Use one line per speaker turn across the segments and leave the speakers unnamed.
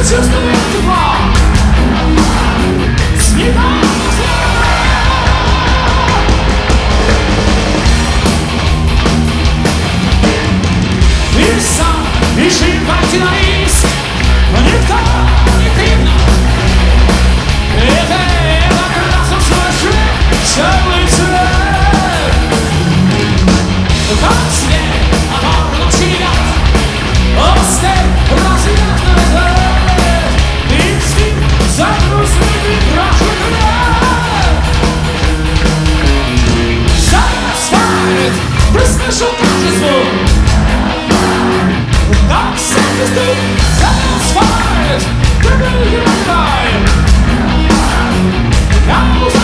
чувствует тепло, цветом и сам решит пойти на риск, но никто не крикнул. Это красный свой черный цвет. Как снег, оборванный червяк, остыль разъятный взгляд, и стих загрузный крашеный край. Асфальт, ты слышал каждый звук, как всякий стук, асфальт, ты был его край. Как узак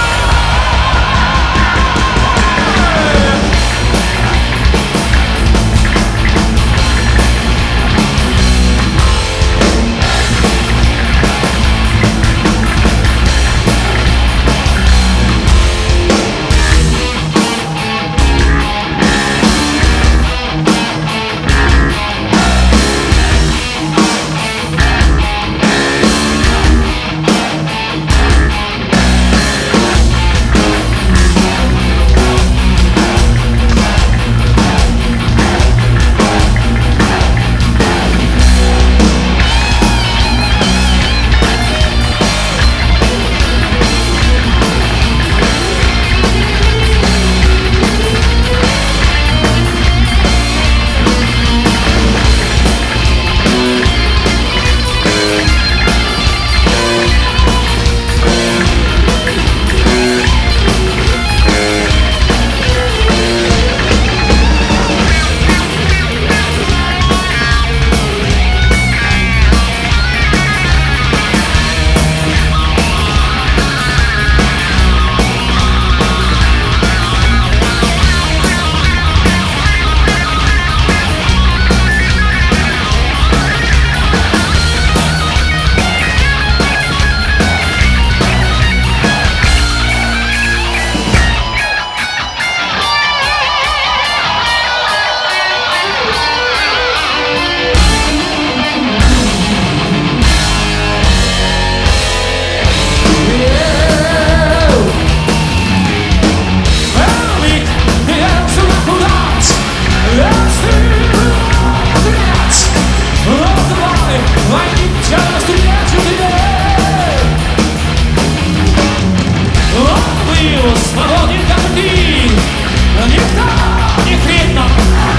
свободен, как ты, но никто не крикнул.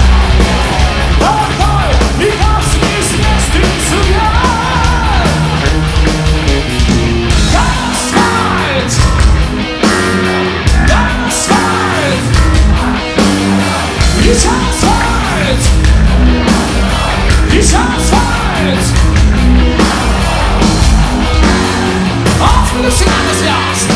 Такой прекрасный известный цвет, как асфальт, ведь асфальт, ведь асфальт. Откуда всегда на звезд?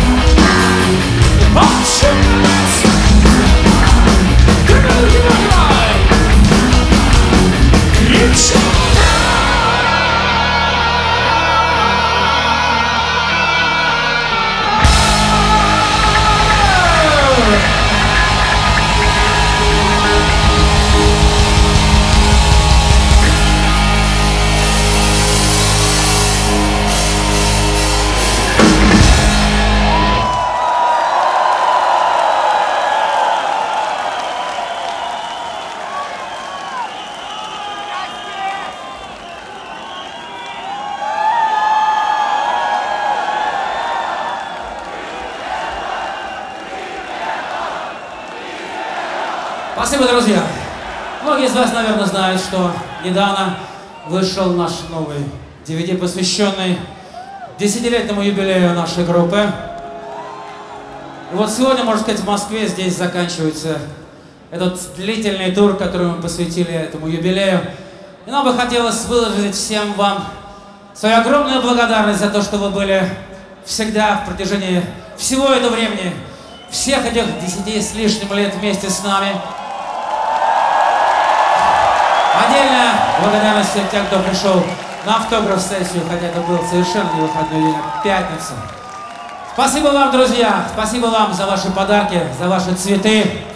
Спасибо, друзья. Многие из вас, наверное, знают, что недавно вышел наш новый DVD, посвященный 10-летнему юбилею нашей группы. И вот сегодня, можно сказать, в Москве здесь заканчивается этот длительный тур, который мы посвятили этому юбилею. И нам бы хотелось выразить всем вам свою огромную благодарность за то, что вы были всегда в протяжении всего этого времени, всех этих 10 с лишним лет вместе с нами. Отдельная благодарность всем тем, кто пришел на автограф-сессию, хотя это был совершенно не выходной день, а пятница. Спасибо вам, друзья, спасибо вам за ваши подарки, за ваши цветы.